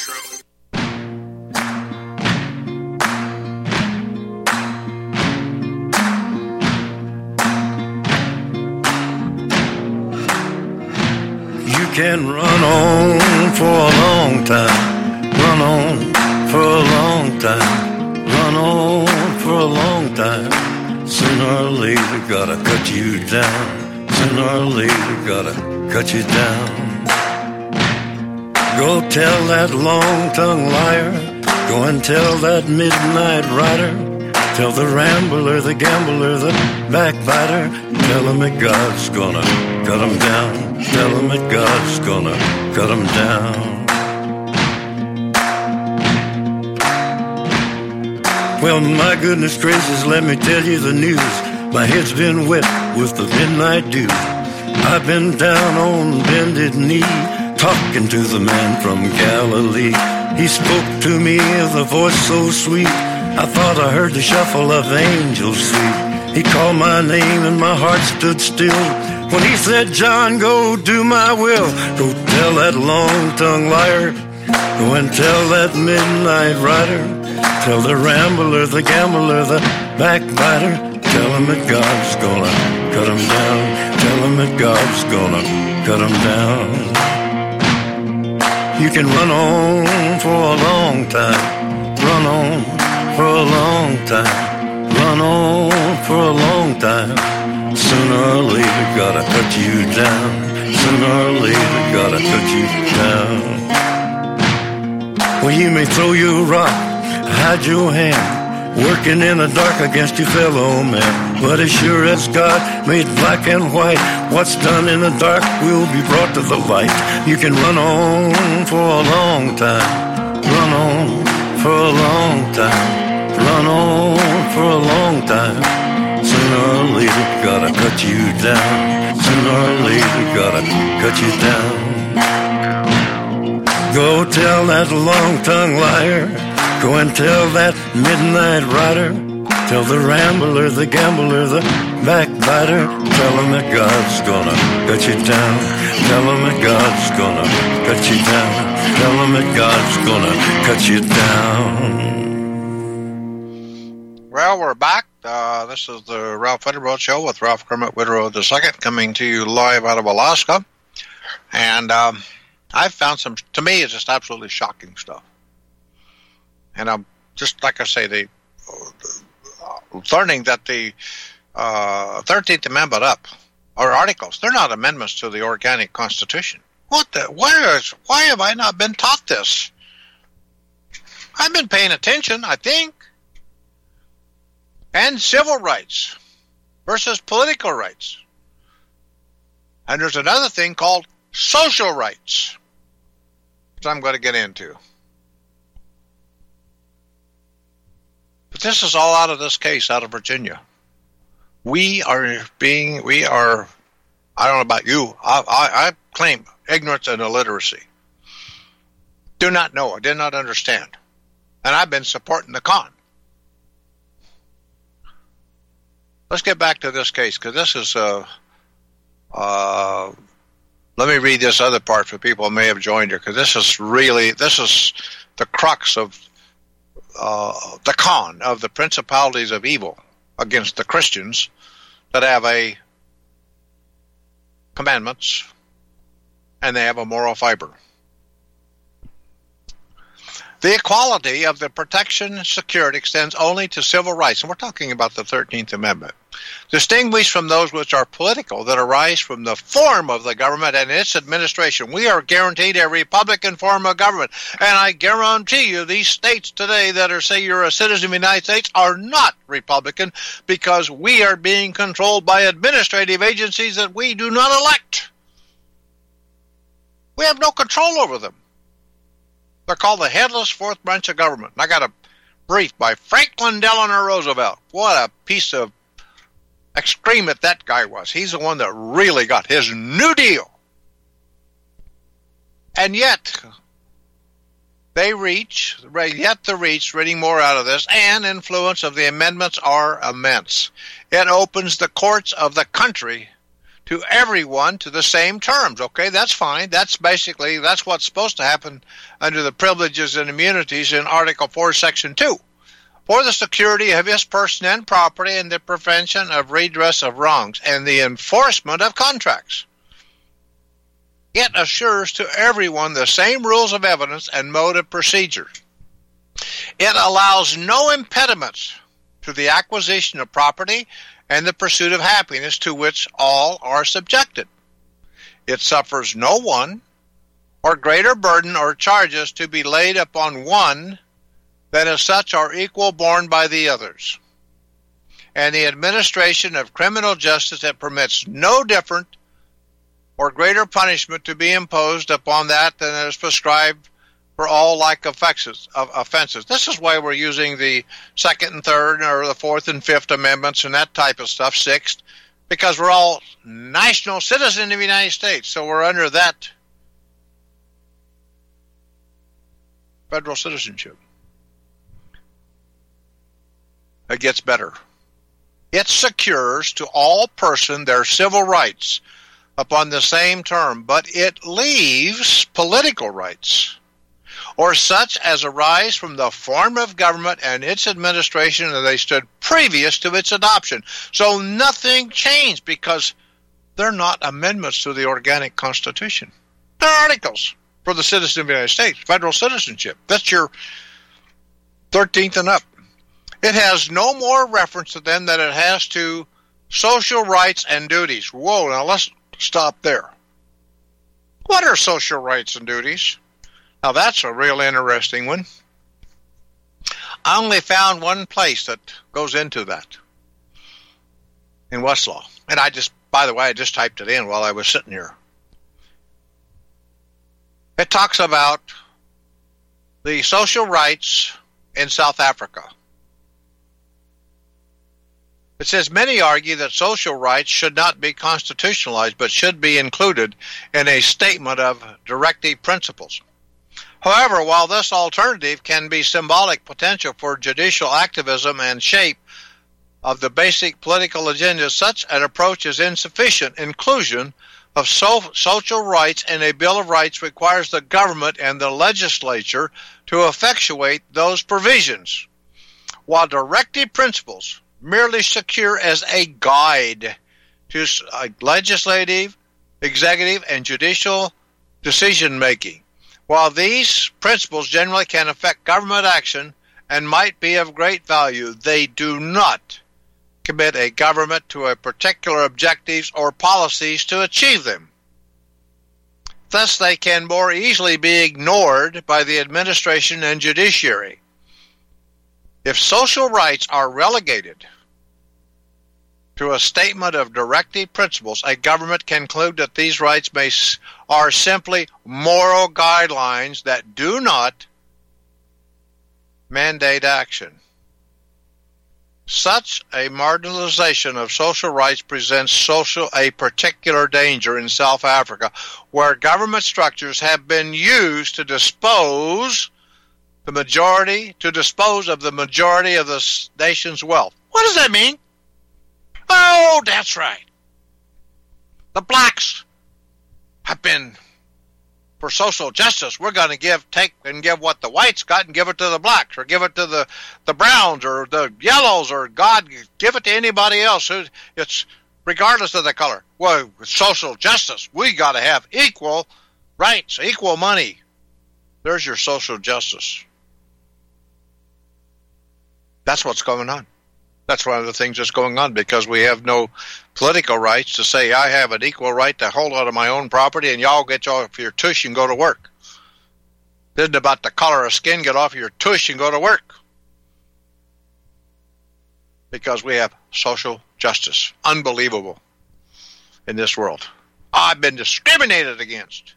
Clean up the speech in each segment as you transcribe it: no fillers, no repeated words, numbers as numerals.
You can run on for a long time, run on for a long time, run on for a long time. Sooner or later gotta cut you down, sooner or later gotta cut you down. Go tell that long-tongued liar, go and tell that midnight rider, tell the rambler, the gambler, the backbiter, tell him that God's gonna cut him down, tell him that God's gonna cut him down. Well, my goodness gracious, let me tell you the news. My head's been wet with the midnight dew. I've been down on bended knee, talking to the man from Galilee. He spoke to me with a voice so sweet, I thought I heard the shuffle of angels' feet. He called my name and my heart stood still when he said, John, go do my will. Go tell that long-tongued liar, go and tell that midnight rider, tell the rambler, the gambler, the backbiter, tell him that God's gonna cut him down, tell him that God's gonna cut him down. You can run on for a long time, run on for a long time, run on for a long time. Sooner or later gotta cut you down, sooner or later gotta cut you down. Well, you may throw your rock, hide your hand, working in the dark against your fellow man, but as sure as God made black and white, what's done in the dark will be brought to the light. You can run on for a long time, run on for a long time, run on for a long time. Sooner or later gotta cut you down, sooner or later gotta cut you down. Go tell that long-tongued liar, go and tell that midnight rider, tell the rambler, the gambler, the backbiter, tell him that God's gonna cut you down, tell him that God's gonna cut you down, tell him that God's gonna cut you down. Well, we're back. This is the Ralph Whitterow Show with Ralph Kermit Whitterow II, coming to you live out of Alaska. And I've found some, to me, it's just absolutely shocking stuff. And I'm just, like I say, learning that the 13th Amendment are articles. They're not amendments to the organic Constitution. Why have I not been taught this? I've been paying attention, I think. And civil rights versus political rights. And there's another thing called social rights, which I'm going to get into. But this is all out of this case out of Virginia. We are, I don't know about you, I claim ignorance and illiteracy. Do not know, I did not understand. And I've been supporting the con. Let's get back to this case, because this is, let me read this other part for people who may have joined here, because this is the crux of the con of the principalities of evil against the Christians that have commandments and they have a moral fiber. The equality of the protection secured extends only to civil rights, and we're talking about the 13th Amendment, distinguished from those which are political that arise from the form of the government and its administration. We are guaranteed a Republican form of government, and I guarantee you these states today that say you're a citizen of the United States are not Republican, because we are being controlled by administrative agencies that we do not elect. We have no control over them. They're called the headless fourth branch of government. And I got a brief by Franklin Delano Roosevelt. What a piece of excrement that guy was. He's the one that really got his New Deal. And yet, reading more out of this, and influence of the amendments are immense. It opens the courts of the country to everyone to the same terms. Okay, that's fine. That's what's supposed to happen under the privileges and immunities in Article 4, Section 2. For the security of his person and property and the prevention of redress of wrongs and the enforcement of contracts. It assures to everyone the same rules of evidence and mode of procedure. It allows no impediments to the acquisition of property and the pursuit of happiness to which all are subjected. It suffers no one or greater burden or charges to be laid upon one than as such are equal borne by the others. And the administration of criminal justice that permits no different or greater punishment to be imposed upon that than is prescribed for all like offenses. This is why we're using the Second and Third or the Fourth and Fifth Amendments and that type of stuff, Sixth, because we're all national citizens of the United States, so we're under that federal citizenship. It gets better. It secures to all persons their civil rights upon the same term, but it leaves political rights, or such as arise from the form of government and its administration as they stood previous to its adoption. So nothing changed because they're not amendments to the organic Constitution. They're articles for the citizen of the United States, federal citizenship. That's your 13th and up. It has no more reference to them than it has to social rights and duties. Whoa, now let's stop there. What are social rights and duties? Now that's a real interesting one. I only found one place that goes into that in Westlaw. And I just typed it in while I was sitting here. It talks about the social rights in South Africa. It says, many argue that social rights should not be constitutionalized, but should be included in a statement of directive principles. However, while this alternative can be symbolic potential for judicial activism and shape of the basic political agenda, such an approach is insufficient. Inclusion of social rights in a Bill of Rights requires the government and the legislature to effectuate those provisions, while directive principles merely secure as a guide to legislative, executive, and judicial decision-making. While these principles generally can affect government action and might be of great value, they do not commit a government to a particular objectives or policies to achieve them. Thus, they can more easily be ignored by the administration and judiciary. If social rights are relegated to a statement of directive principles, a government can conclude that these rights are simply moral guidelines that do not mandate action. Such a marginalization of social rights presents a particular danger in South Africa, where government structures have been used to dispose of the majority of the nation's wealth. What does that mean? Oh, that's right. The blacks have been for social justice. We're going to take what the whites got and give it to the blacks, or give it to the browns or the yellows, or God give it to anybody else. It's regardless of the color. Well, with social justice, we got to have equal rights, equal money. There's your social justice. That's what's going on. That's one of the things that's going on, because we have no political rights to say, I have an equal right to hold on to my own property, and y'all get off your tush and go to work. It isn't about the color of skin. Get off your tush and go to work. Because we have social justice. Unbelievable in this world. I've been discriminated against.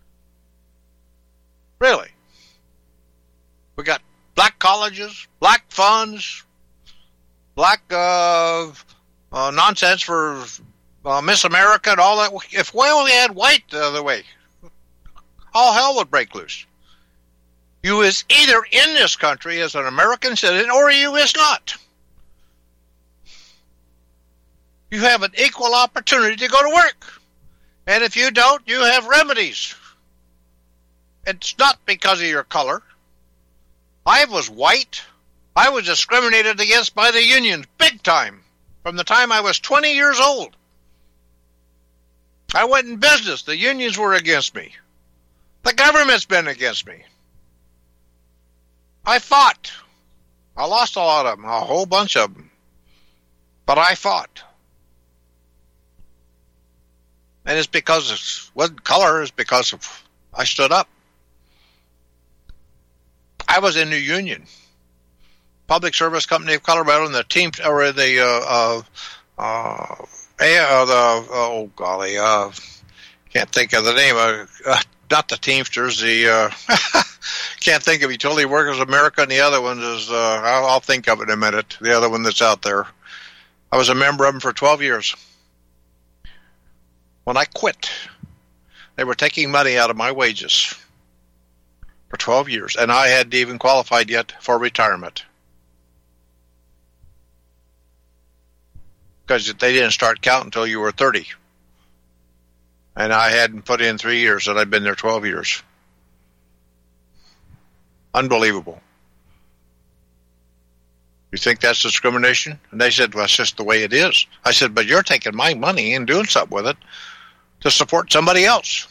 Really. We got black colleges, black funds, black nonsense for Miss America and all that. If we only had white the other way, all hell would break loose. You is either in this country as an American citizen, or you is not. you have an equal opportunity to go to work. And if you don't, you have remedies. It's not because of your color. I was white. I was discriminated against by the unions big time from the time I was 20 years old. I went in business. The unions were against me. The government's been against me. I fought. I lost a lot of them, a whole bunch of them. But I fought. And it's because it wasn't color, it's because of I stood up. I was in the union. Public Service Company of Colorado and the team, or can't think of the name. Not the Teamsters. Can't think of Utility Workers of America, and the other one is. I'll think of it in a minute. The other one that's out there. I was a member of them for 12 years. When I quit, they were taking money out of my wages for 12 years, and I hadn't even qualified yet for retirement. Because they didn't start counting until you were 30. And I hadn't put in 3 years, and I'd been there 12 years. Unbelievable. You think that's discrimination? And they said, well, it's just the way it is. I said, but you're taking my money and doing something with it to support somebody else.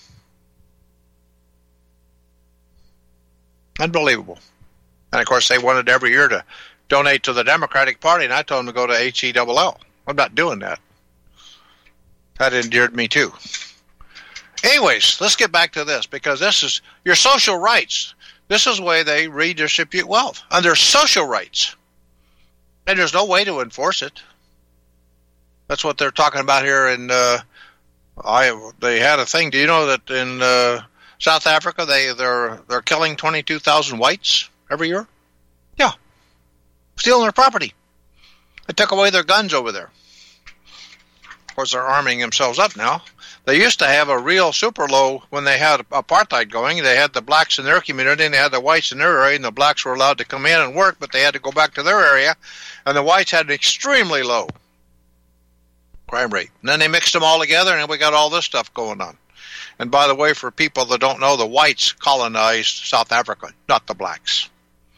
Unbelievable. And, of course, they wanted every year to donate to the Democratic Party, and I told them to go to HELL. I'm not doing that. That endeared me, too. Anyways, let's get back to this, because this is your social rights. This is the way they redistribute wealth, under social rights. And there's no way to enforce it. That's what they're talking about here in they had a thing. Do you know that in South Africa they're killing 22,000 whites every year? Yeah. Stealing their property. They took away their guns over there. Of course, they're arming themselves up now. They used to have a real super low when they had apartheid going. They had the blacks in their community and they had the whites in their area, and the blacks were allowed to come in and work, but they had to go back to their area, and the whites had an extremely low crime rate. And then they mixed them all together, and we got all this stuff going on. And by the way, for people that don't know, the whites colonized South Africa, not the blacks.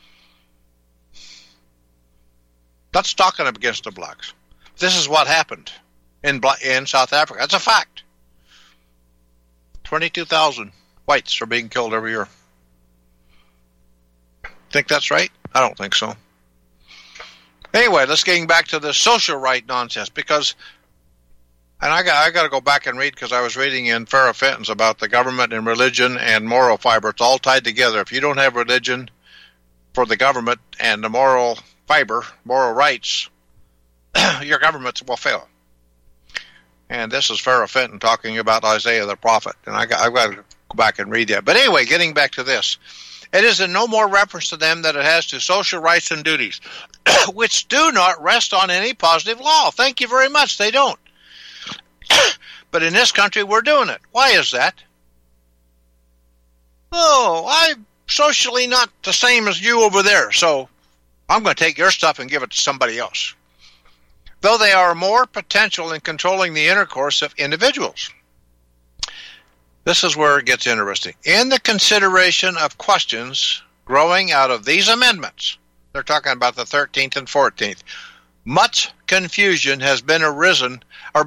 That's talking up against the blacks. This is what happened in South Africa. That's a fact. 22,000 whites are being killed every year. Think that's right? I don't think so. Anyway, let's get back to the social right nonsense, because, and I got to go back and read, because I was reading in Farrah Fenton's about the government and religion and moral fiber. It's all tied together. If you don't have religion for the government and the moral fiber, moral rights, your governments will fail. And this is Farrah Fenton talking about Isaiah the prophet. And I've got to go back and read that. But anyway, getting back to this. It is in no more reference to them than it has to social rights and duties, which do not rest on any positive law. Thank you very much. They don't. But in this country, we're doing it. Why is that? Oh, I'm socially not the same as you over there, so I'm going to take your stuff and give it to somebody else. Though they are more potential in controlling the intercourse of individuals. This is where it gets interesting. In the consideration of questions growing out of these amendments, they're talking about the 13th and 14th, much confusion has arisen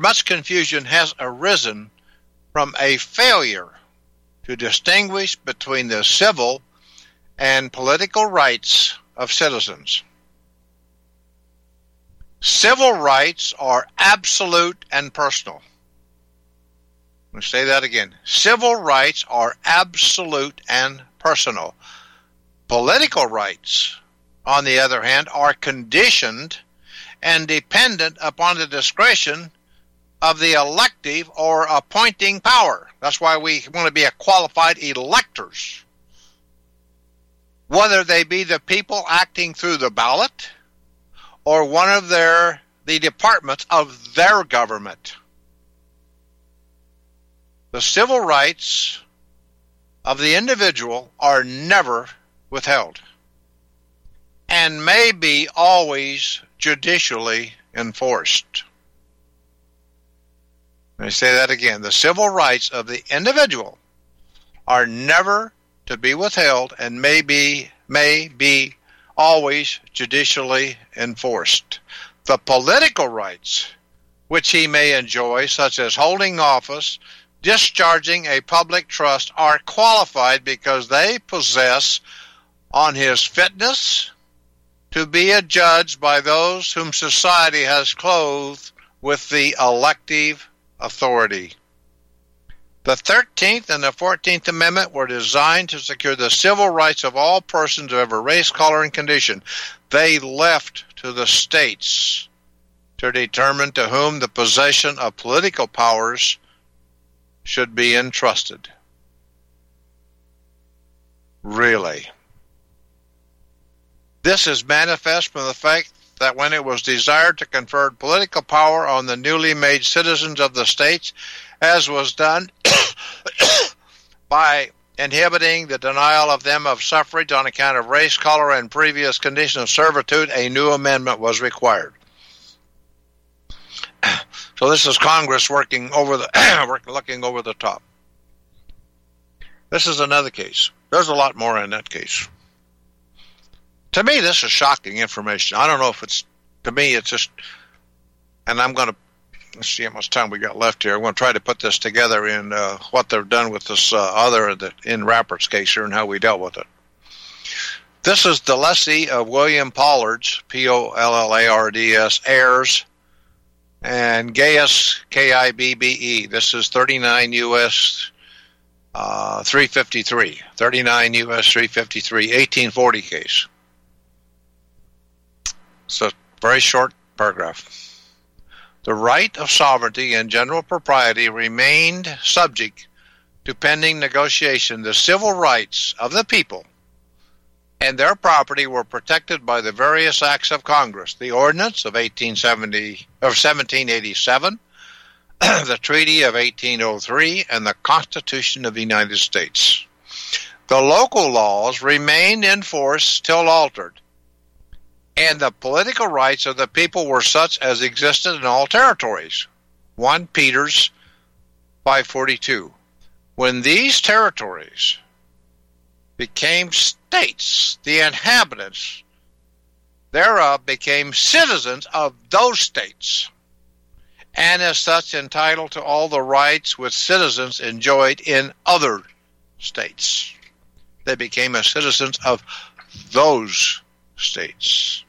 from a failure to distinguish between the civil and political rights of citizens. Civil rights are absolute and personal. Let me say that again. Civil rights are absolute and personal. Political rights, on the other hand, are conditioned and dependent upon the discretion of the elective or appointing power. That's why we want to be a qualified electors. Whether they be the people acting through the ballot or one of the departments of their government. The civil rights of the individual are never withheld and may be always judicially enforced. Let me say that again. The civil rights of the individual are never to be withheld and may be always judicially enforced. The political rights which he may enjoy, such as holding office, discharging a public trust, are qualified because they possess on his fitness to be adjudged by those whom society has clothed with the elective authority. The 13th and the 14th Amendment were designed to secure the civil rights of all persons of every race, color, and condition. They left to the states to determine to whom the possession of political powers should be entrusted. Really? This is manifest from the fact that when it was desired to confer political power on the newly made citizens of the states, as was done by inhibiting the denial of them of suffrage on account of race, color, and previous condition of servitude, a new amendment was required. So this is Congress working over the looking over the top. This is another case. There's a lot more in that case. To me, this is shocking information. I don't know if it's, to me, it's just, and I'm going to, let's see how much time we got left here. I'm going to try to put this together in what they've done with this in Rappert's case here and how we dealt with it. This is the lessee of William Pollard's, Pollards, heirs, and Gaius, Kibbe. This is 39 U.S. 353. 39 U.S. 353, 1840 case. It's a very short paragraph. The right of sovereignty and general propriety remained subject to pending negotiation. The civil rights of the people and their property were protected by the various acts of Congress, the Ordinance of 1787, the Treaty of 1803, and the Constitution of the United States. The local laws remained in force till altered, and the political rights of the people were such as existed in all territories. 1 Peter's 542. When these territories became states, the inhabitants thereof became citizens of those states, and as such entitled to all the rights which citizens enjoyed in other states. They became as citizens of those states.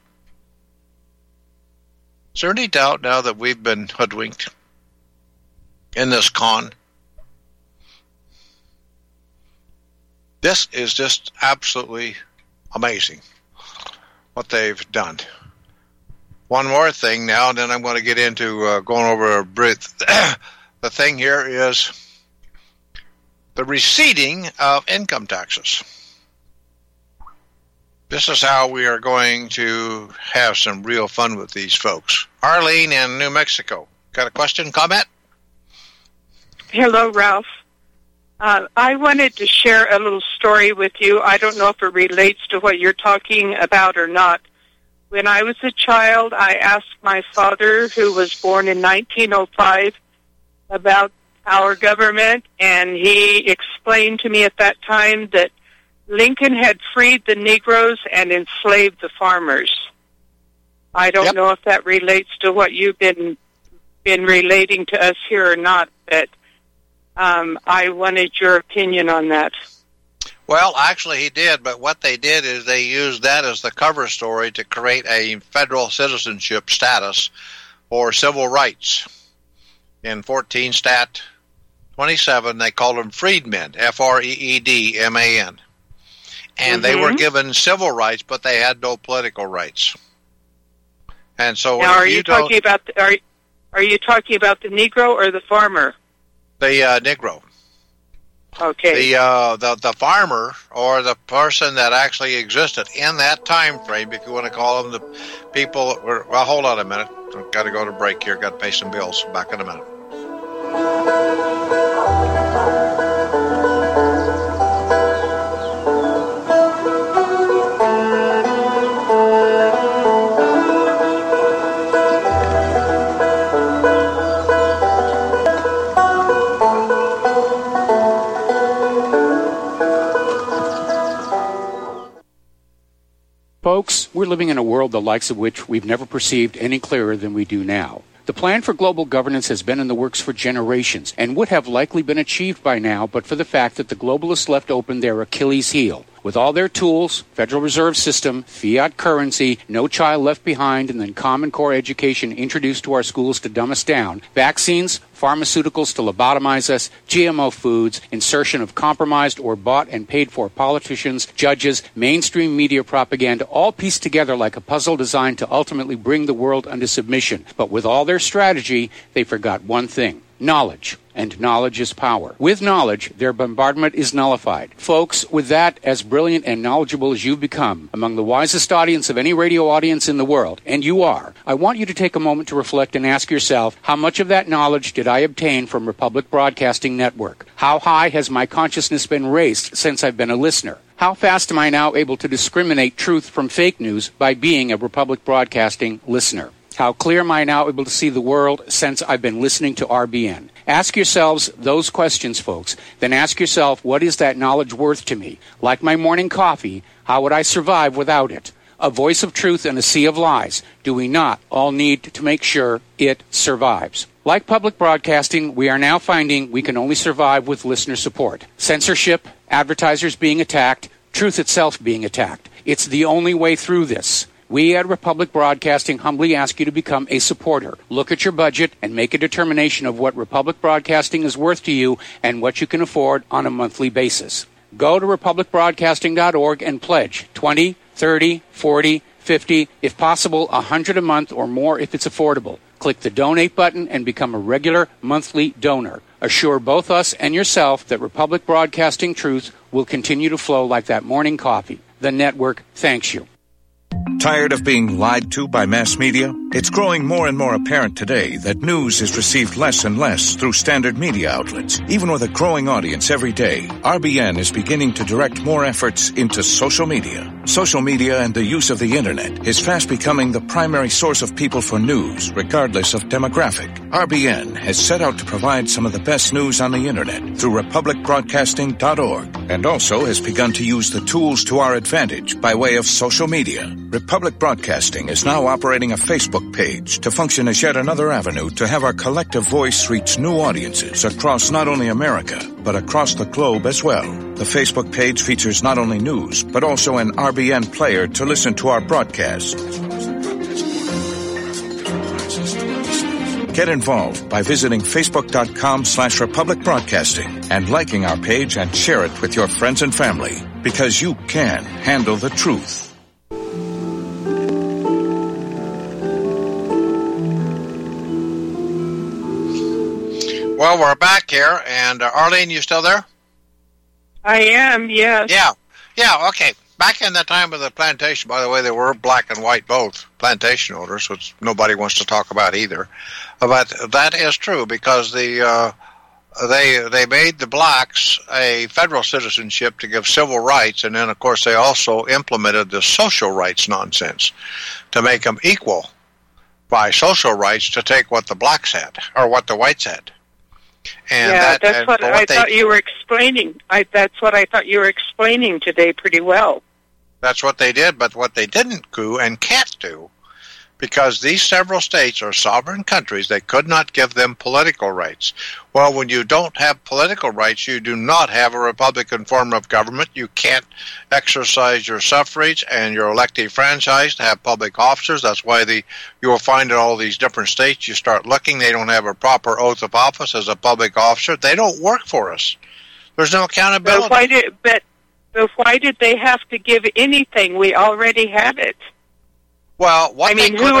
Is there any doubt now that we've been hoodwinked in this con? This is just absolutely amazing what they've done. One more thing now, and then I'm going to get into going over a bit. The thing here is the receding of income taxes. This is how we are going to have some real fun with these folks. Arlene in New Mexico. Got a question, comment? Hello, Ralph. I wanted to share a little story with you. I don't know if it relates to what you're talking about or not. When I was a child, I asked my father, who was born in 1905, about our government, and he explained to me at that time that Lincoln had freed the Negroes and enslaved the farmers. I don't know if that relates to what you've been relating to us here or not, but I wanted your opinion on that. Well, actually he did, but what they did is they used that as the cover story to create a federal citizenship status for civil rights. In 14 Stat 27, they called them freedmen, Freedman. And they were given civil rights, but they had no political rights. And so, now, are you talking about the Negro or the farmer? The Negro. Okay. The farmer, or the person that actually existed in that time frame, if you want to call them the people that were. Well, hold on a minute. I've got to go to break here. Got to pay some bills. Back in a minute. Folks, we're living in a world the likes of which we've never perceived any clearer than we do now. The plan for global governance has been in the works for generations and would have likely been achieved by now but for the fact that the globalists left open their Achilles heel. With all their tools, Federal Reserve System, fiat currency, no child left behind, and then Common Core education introduced to our schools to dumb us down, vaccines, pharmaceuticals to lobotomize us, GMO foods, insertion of compromised or bought and paid for politicians, judges, mainstream media propaganda, all pieced together like a puzzle designed to ultimately bring the world under submission. But with all their strategy, they forgot one thing: knowledge. And knowledge is power. With knowledge, their bombardment is nullified. Folks, with that, as brilliant and knowledgeable as you've become, among the wisest audience of any radio audience in the world, and you are, I want you to take a moment to reflect and ask yourself, how much of that knowledge did I obtain from Republic Broadcasting Network? How high has my consciousness been raised since I've been a listener? How fast am I now able to discriminate truth from fake news by being a Republic Broadcasting listener? How clear am I now able to see the world since I've been listening to RBN? Ask yourselves those questions, folks. Then ask yourself, what is that knowledge worth to me? Like my morning coffee, how would I survive without it? A voice of truth in a sea of lies. Do we not all need to make sure it survives? Like public broadcasting, we are now finding we can only survive with listener support. Censorship, advertisers being attacked, truth itself being attacked. It's the only way through this. We at Republic Broadcasting humbly ask you to become a supporter. Look at your budget and make a determination of what Republic Broadcasting is worth to you and what you can afford on a monthly basis. Go to republicbroadcasting.org and pledge $20, $30, $40, $50, if possible, $100 a month or more if it's affordable. Click the donate button and become a regular monthly donor. Assure both us and yourself that Republic Broadcasting truth will continue to flow like that morning coffee. The network thanks you. Tired of being lied to by mass media? It's growing more and more apparent today that news is received less and less through standard media outlets. Even with a growing audience every day, RBN is beginning to direct more efforts into social media. Social media and the use of the internet is fast becoming the primary source of people for news, regardless of demographic. RBN has set out to provide some of the best news on the internet through republicbroadcasting.org and also has begun to use the tools to our advantage by way of social media. Republic Broadcasting is now operating a Facebook page to function as yet another avenue to have our collective voice reach new audiences across not only America, but across the globe as well. The Facebook page features not only news, but also an RBN player to listen to our broadcast. Get involved by visiting facebook.com/Republic Broadcasting and liking our page and share it with your friends and family, because you can handle the truth. Well, we're back here, and Arlene, you still there? I am, yes. Yeah, okay. Back in the time of the plantation, by the way, there were black and white both plantation owners, which nobody wants to talk about either. But that is true because they made the blacks a federal citizenship to give civil rights, and then, of course, they also implemented the social rights nonsense to make them equal by social rights to take what the blacks had or what the whites had. And that's what I thought you were explaining. That's what I thought you were explaining today pretty well. That's what they did, but what they didn't do and can't do, because these several states are sovereign countries, they could not give them political rights. Well, when you don't have political rights, you do not have a Republican form of government. You can't exercise your suffrage and your elective franchise to have public officers. That's why you will find in all these different states, you start looking, they don't have a proper oath of office as a public officer. They don't work for us. There's no accountability. But why did they have to give anything? We already have it. Well, who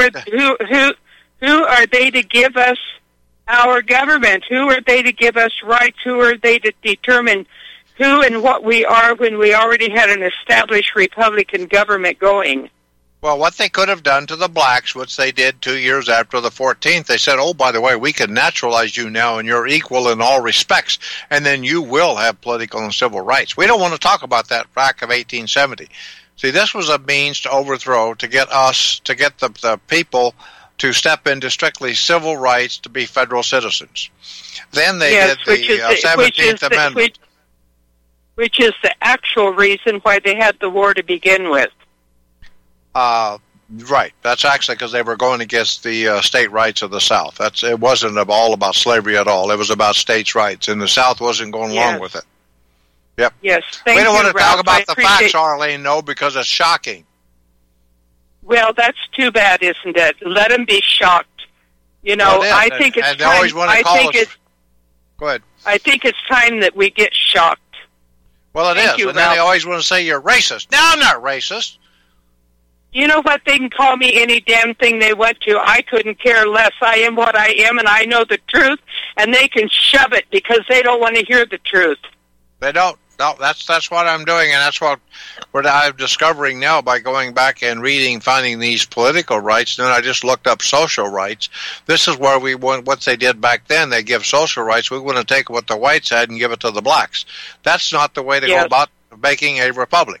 are they to give us our government? Who are they to give us rights? Who are they to determine who and what we are when we already had an established Republican government going? Well, what they could have done to the blacks, which they did 2 years after the 14th, they said, oh, by the way, we can naturalize you now and you're equal in all respects, and then you will have political and civil rights. We don't want to talk about that back of 1870. See, this was a means to overthrow, to get the people to step into strictly civil rights to be federal citizens. Then they did the 17th Amendment. Which is the actual reason why they had the war to begin with. Right. That's actually because they were going against the state rights of the South. It wasn't all about slavery at all. It was about states' rights, and the South wasn't going along with it. Yep. Yes. Thank we don't want to Ralph. talk about the facts, Arlene, no, because it's shocking. Well, that's too bad, isn't it? Let them be shocked. You know, I think it's time. Always want to call us. Go ahead. I think it's time that we get shocked. Well, it is. And then they always want to say you're racist. No, I'm not racist. You know what? They can call me any damn thing they want to. I couldn't care less. I am what I am, and I know the truth, and they can shove it because they don't want to hear the truth. They don't. No, that's what I'm doing, and that's what I'm discovering now by going back and reading, finding these political rights. Then I just looked up social rights. This is where we want what they did back then. They give social rights. We want to take what the whites had and give it to the blacks. That's not the way to go about making a republic.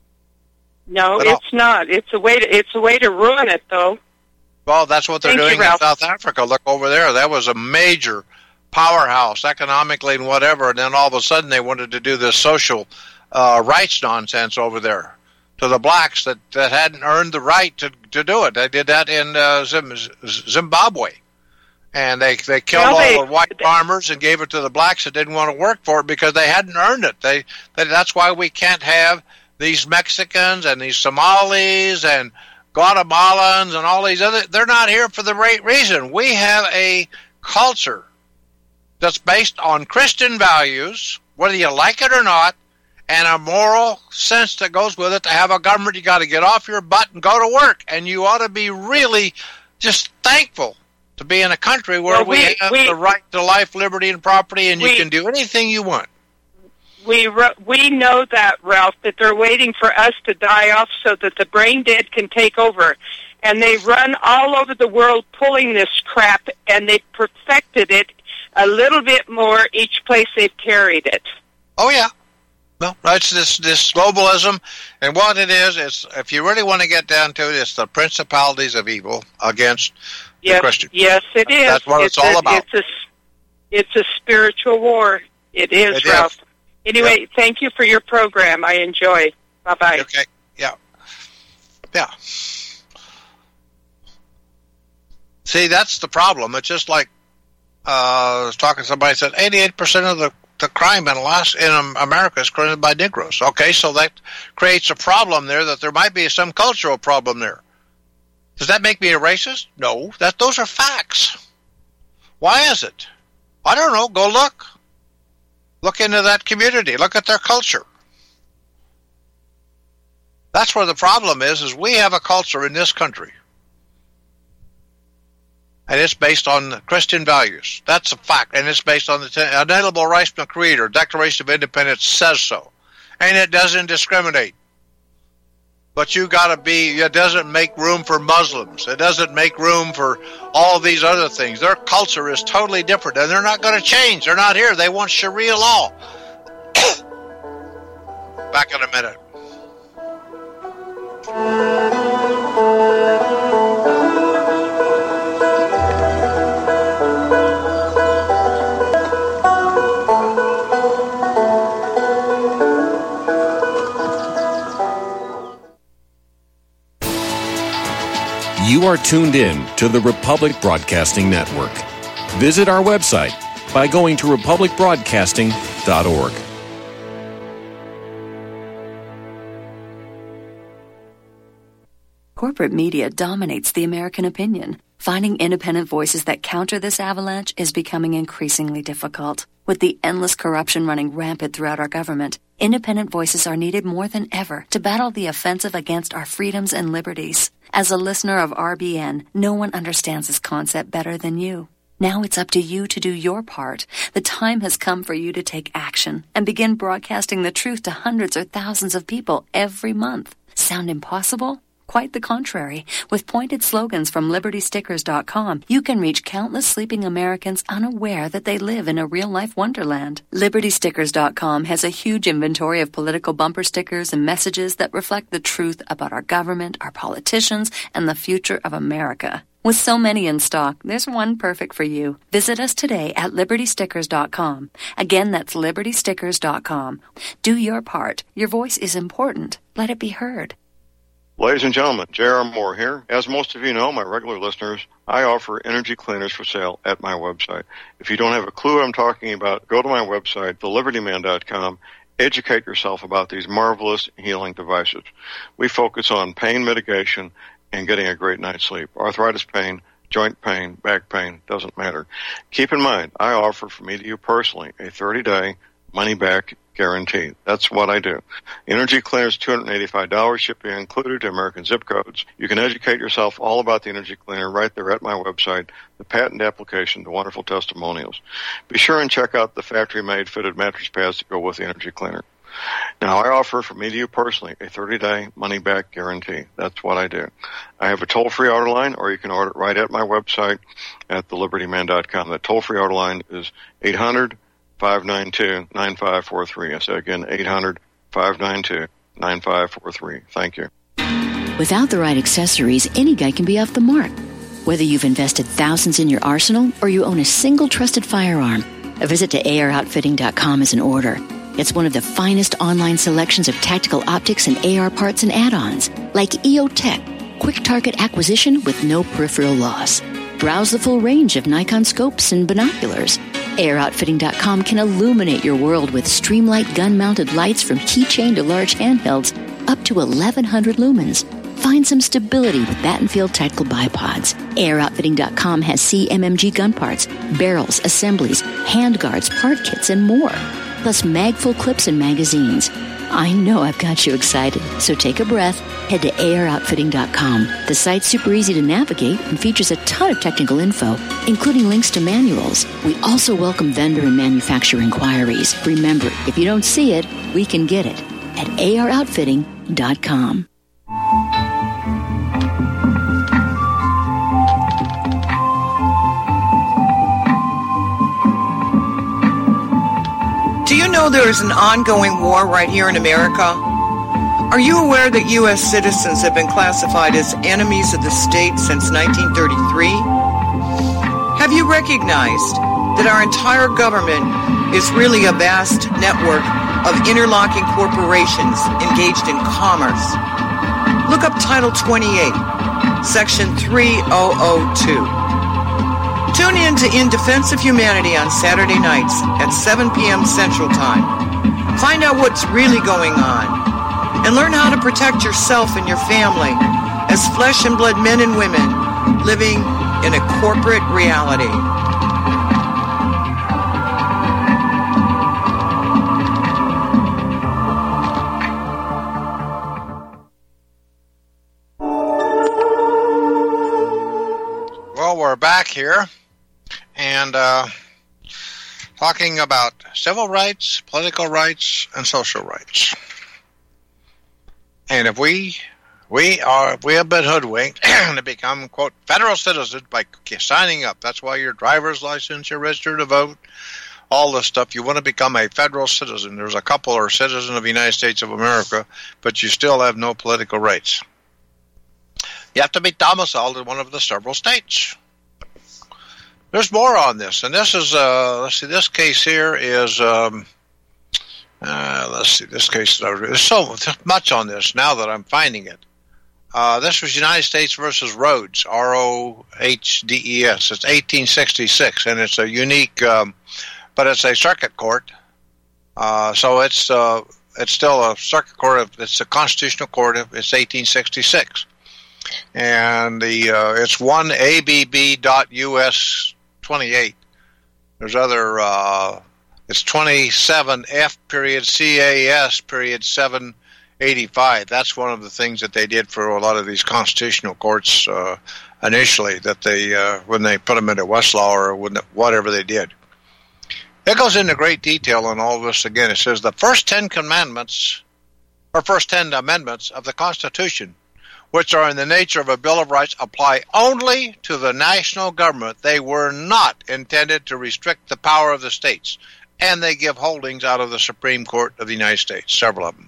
No, it's not. It's a way to ruin it, though. Well, that's what they're doing in South Africa. Look over there. That was a major powerhouse economically and whatever, and then all of a sudden they wanted to do this social rights nonsense over there to the blacks that hadn't earned the right to do it. They did that in Zimbabwe, and they killed all the white farmers and gave it to the blacks that didn't want to work for it because they hadn't earned it. That's why we can't have these Mexicans and these Somalis and Guatemalans and all these other. They're not here for the right reason. We have a culture that's based on Christian values, whether you like it or not, and a moral sense that goes with it. To have a government, you got to get off your butt and go to work, and you ought to be really just thankful to be in a country where we have the right to life, liberty, and property, and you can do anything you want. We know that, Ralph, that they're waiting for us to die off so that the brain dead can take over. And they run all over the world pulling this crap, and they've perfected it a little bit more each place they've carried it. Oh, yeah. Well, it's this globalism, and what it is, if you really want to get down to it, it's the principalities of evil against the Christians. Yes, it is. That's what it's all about. It's a spiritual war. It is, Ralph. Anyway, thank you for your program. I enjoy. Bye-bye. Okay, yeah. Yeah. See, that's the problem. It's just like I was talking to somebody who said 88% of the crime in America is committed by Negroes. Okay, so that creates a problem there that there might be some cultural problem there. Does that make me a racist? No, those are facts. Why is it? I don't know. Go look. Look into that community. Look at their culture. That's where the problem is we have a culture in this country. And it's based on Christian values. That's a fact. And it's based on the Inalienable Rights of the Creator. Declaration of Independence says so. And it doesn't discriminate. But it doesn't make room for Muslims. It doesn't make room for all of these other things. Their culture is totally different, and they're not going to change. They're not here. They want Sharia law. Back in a minute. You are tuned in to the Republic Broadcasting Network. Visit our website by going to republicbroadcasting.org. Corporate media dominates the American opinion. Finding independent voices that counter this avalanche is becoming increasingly difficult. With the endless corruption running rampant throughout our government, independent voices are needed more than ever to battle the offensive against our freedoms and liberties. As a listener of RBN, no one understands this concept better than you. Now it's up to you to do your part. The time has come for you to take action and begin broadcasting the truth to hundreds or thousands of people every month. Sound impossible? Quite the contrary. With pointed slogans from LibertyStickers.com, you can reach countless sleeping Americans unaware that they live in a real-life wonderland. LibertyStickers.com has a huge inventory of political bumper stickers and messages that reflect the truth about our government, our politicians, and the future of America. With so many in stock, there's one perfect for you. Visit us today at LibertyStickers.com. Again, that's LibertyStickers.com. Do your part. Your voice is important. Let it be heard. Ladies and gentlemen, J.R. Moore here. As most of you know, my regular listeners, I offer energy cleaners for sale at my website. If you don't have a clue what I'm talking about, go to my website, thelibertyman.com. Educate yourself about these marvelous healing devices. We focus on pain mitigation and getting a great night's sleep. Arthritis pain, joint pain, back pain, doesn't matter. Keep in mind, I offer from me to you personally a 30-day money-back guarantee. That's what I do. Energy cleaners, $285, shipping included to American zip codes. You can educate yourself all about the energy cleaner right there at my website, the patent application, the wonderful testimonials. Be sure and check out the factory-made fitted mattress pads that go with the energy cleaner. Now, I offer from me to you personally a 30-day money-back guarantee. That's what I do. I have a toll-free order line, or you can order it right at my website at thelibertyman.com. The toll-free order line is 800-592-9543. I say again, 800-592-9543. Thank you. Without the right accessories, any guy can be off the mark. Whether you've invested thousands in your arsenal or you own a single trusted firearm, a visit to AROutfitting.com is in order. It's one of the finest online selections of tactical optics and AR parts and add-ons, like EOTech, quick target acquisition with no peripheral loss. Browse the full range of Nikon scopes and binoculars. AROutfitting.com can illuminate your world with Streamlight gun-mounted lights from keychain to large handhelds up to 1,100 lumens. Find some stability with Battenfield Tactical Bipods. AROutfitting.com has CMMG gun parts, barrels, assemblies, handguards, part kits, and more. Plus mag-full clips and magazines. I know I've got you excited, so take a breath. Head to AROutfitting.com. The site's super easy to navigate and features a ton of technical info, including links to manuals. We also welcome vendor and manufacturer inquiries. Remember, if you don't see it, we can get it at AROutfitting.com. Do you know there is an ongoing war right here in America? Are you aware that U.S. citizens have been classified as enemies of the state since 1933? Have you recognized that our entire government is really a vast network of interlocking corporations engaged in commerce? Look up Title 28, Section 3002. Tune in to In Defense of Humanity on Saturday nights at 7 p.m. Central Time. Find out what's really going on and learn how to protect yourself and your family as flesh and blood men and women living in a corporate reality. Well, we're back here. And talking about civil rights, political rights, and social rights. And if we have been hoodwinked to become, quote, federal citizens by signing up. That's why your driver's license, you're registered to vote, all this stuff. You want to become a federal citizen. There's a couple are citizen of the United States of America, but you still have no political rights. You have to be domiciled in one of the several states. There's more on this, and this is, let's see, this case here is, this case, there's so much on this now that I'm finding it. This was United States versus Rhodes, R-O-H-D-E-S. It's 1866, and it's a unique, but it's a circuit court. So it's still a circuit court. It's a constitutional court. It's 1866. And it's 1ABB.US 28. There's other, it's 27F period CAS period 785. That's one of the things that they did for a lot of these constitutional courts initially, that they, when they put them into Westlaw or whatever they did. It goes into great detail on all of this again. It says the first 10 commandments, or first 10 amendments of the Constitution, which are in the nature of a Bill of Rights, apply only to the national government. They were not intended to restrict the power of the states, and they give holdings out of the Supreme Court of the United States, several of them.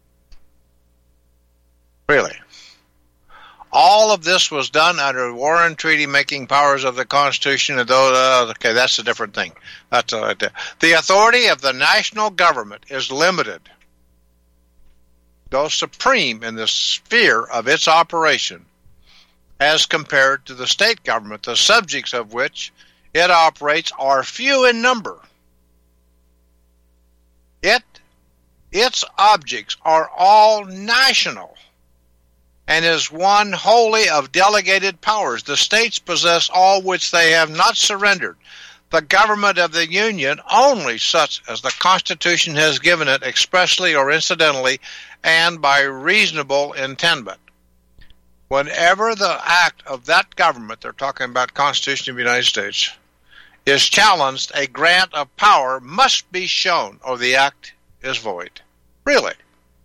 Really. All of this was done under the Warren Treaty, making powers of the Constitution, and okay, that's a different thing. That's the authority of the national government is limited. though supreme in the sphere of its operation, as compared to the state government, the subjects of which it operates are few in number. Its objects are all national, and is one wholly of delegated powers. The states possess all which they have not surrendered. The government of the Union only such as the Constitution has given it expressly or incidentally and by reasonable intendment. Whenever the act of that government, they're talking about Constitution of the United States, is challenged, a grant of power must be shown or the act is void. Really.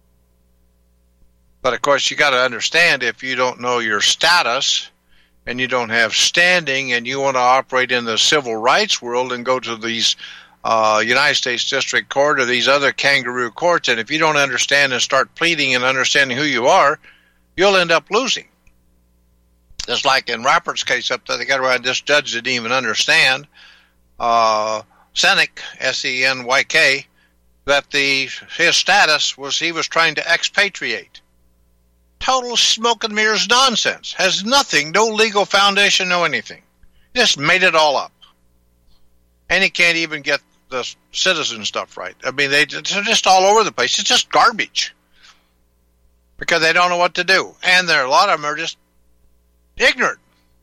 But of course, you got to understand, if you don't know your status and you don't have standing and you want to operate in the civil rights world and go to these United States District Court or these other kangaroo courts, and if you don't understand and start pleading and understanding who you are, you'll end up losing. Just like in Rappert's case up there, they got around, this judge didn't even understand, Senyk, S-E-N-Y-K, that his status was he was trying to expatriate. Total smoke and mirrors nonsense. Has nothing, no legal foundation, no anything. Just made it all up. And he can't even get the citizen stuff right. I mean, they're just all over the place. It's just garbage. Because they don't know what to do. And a lot of them are just ignorant.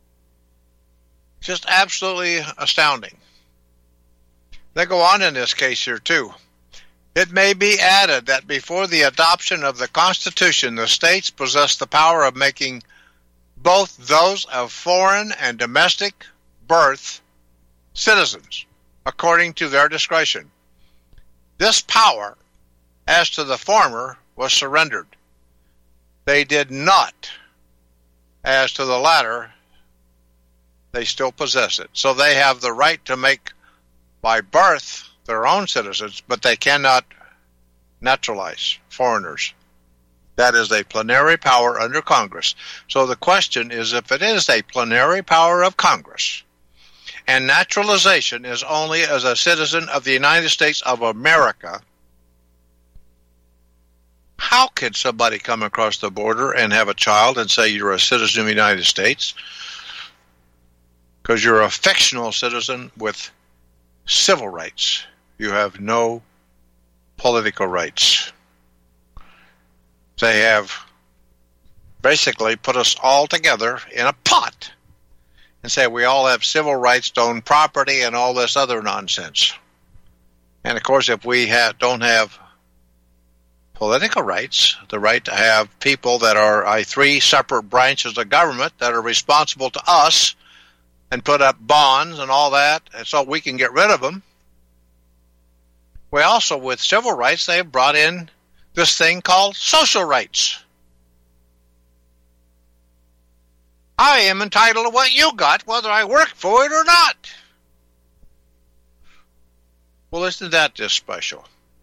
Just absolutely astounding. They go on in this case here, too. It may be added that before the adoption of the Constitution, the states possess the power of making both those of foreign and domestic birth citizens, according to their discretion. This power, as to the former, was surrendered. They did not. As to the latter, they still possess it. So they have the right to make, by birth, their own citizens, but they cannot naturalize foreigners. That is a plenary power under Congress. So the question is, if it is a plenary power of Congress, and naturalization is only as a citizen of the United States of America, how can somebody come across the border and have a child and say you're a citizen of the United States? Because you're a fictional citizen with civil rights. You have no political rights. They have basically put us all together in a pot and say we all have civil rights to own property and all this other nonsense. And of course, if we don't have political rights, the right to have people that are three separate branches of government that are responsible to us and put up bonds and all that, and so we can get rid of them. We also, with civil rights, they have brought in this thing called social rights. I am entitled to what you got, whether I work for it or not. Well, isn't that just special?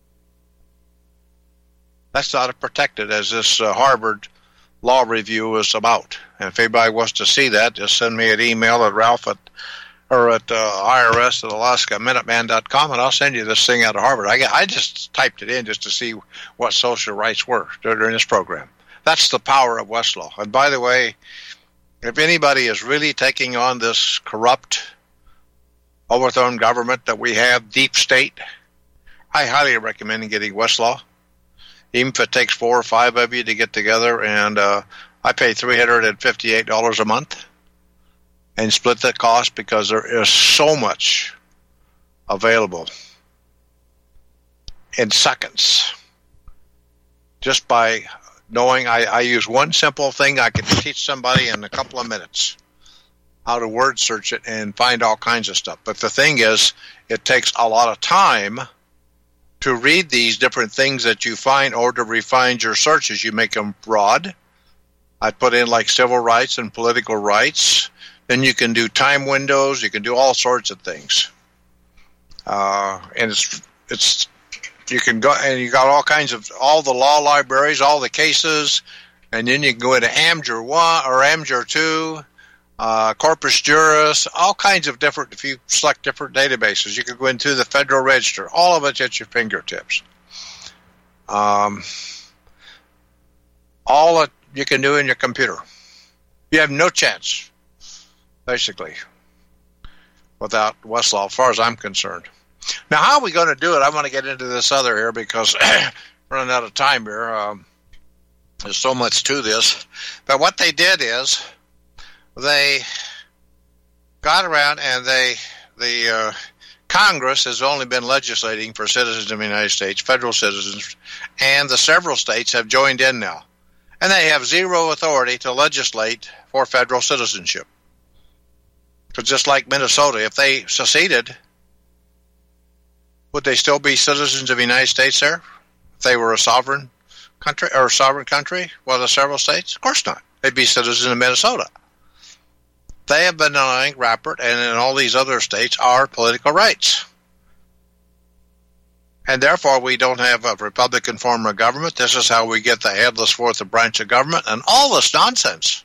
That's not as protected as this Harvard Law Review is about. And if anybody wants to see that, just send me an email at Ralph at IRS at AlaskaMinuteman.com, and I'll send you this thing out of Harvard. I just typed it in just to see what social rights were during this program. That's the power of Westlaw. And by the way, if anybody is really taking on this corrupt, overthrown government that we have, deep state, I highly recommend getting Westlaw. Even if it takes 4 or 5 of you to get together, and I pay $358 a month and split the cost because there is so much available in seconds. Just by knowing, I use one simple thing, I can teach somebody in a couple of minutes how to word search it and find all kinds of stuff. But the thing is, it takes a lot of time to read these different things that you find or to refine your searches. You make them broad. I put in like civil rights and political rights. Then you can do time windows. You can do all sorts of things. And it's you can go, and you got all kinds of, all the law libraries, all the cases, and then you can go into Amjur 1 or Amjur 2, Corpus Juris, all kinds of different, if you select different databases, you can go into the Federal Register, all of it at your fingertips. all that you can do in your computer. You have no chance, basically, without Westlaw, as far as I'm concerned. Now, how are we going to do it? I want to get into this other here because running out of time here. There's so much to this. But what they did is they got around and the Congress has only been legislating for citizens of the United States, federal citizens, and the several states have joined in now. And they have zero authority to legislate for federal citizenship. Because just like Minnesota, if they seceded, would they still be citizens of the United States there? If they were a sovereign country, well, the several states? Of course not. They'd be citizens of Minnesota. They have been denying Rappert and in all these other states our political rights. And therefore, we don't have a Republican form of government. This is how we get the headless fourth branch of government and all this nonsense.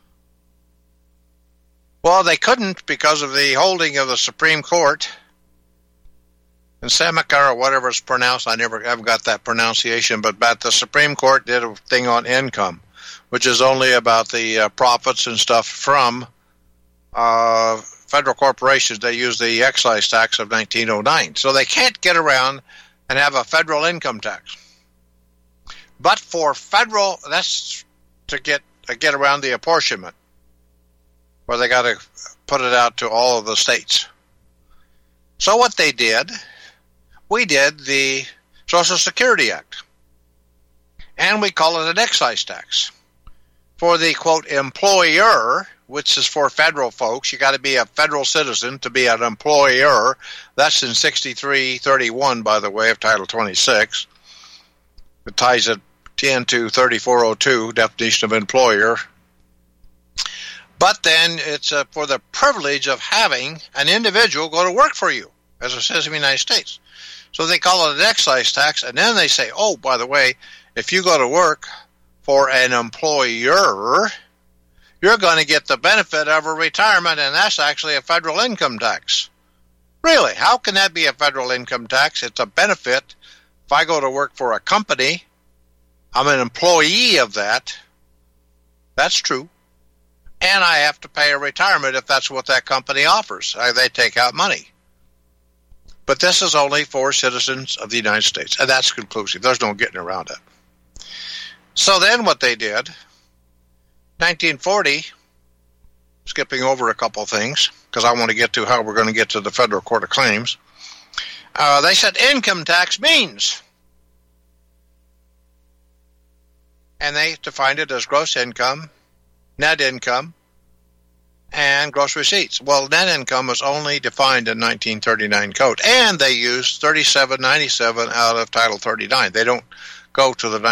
Well, they couldn't because of the holding of the Supreme Court in Seneca or whatever it's pronounced. I haven't got that pronunciation, but the Supreme Court did a thing on income, which is only about the profits and stuff from federal corporations. They use the excise tax of 1909. So they can't get around and have a federal income tax. But for federal, that's to get around the apportionment, where they got to put it out to all of the states. So what they did, we did the Social Security Act, and we call it an excise tax. For the, quote, employer, which is for federal folks, you got to be a federal citizen to be an employer. That's in 6331, by the way, of Title 26. It ties it into 3402, definition of employer. But then it's for the privilege of having an individual go to work for you, as it says in the United States. So they call it an excise tax, and then they say, oh, by the way, if you go to work for an employer, you're going to get the benefit of a retirement, and that's actually a federal income tax. Really? How can that be a federal income tax? It's a benefit. If I go to work for a company, I'm an employee of that. That's true. And I have to pay a retirement if that's what that company offers. They take out money. But this is only for citizens of the United States, and that's conclusive. There's no getting around it. So then what they did, 1940, skipping over a couple things, because I want to get to how we're going to get to the Federal Court of Claims, they said income tax means, and they defined it as gross income, net income, and gross receipts. Well, net income was only defined in 1939 code, and they used 3797 out of Title 39. They don't go to the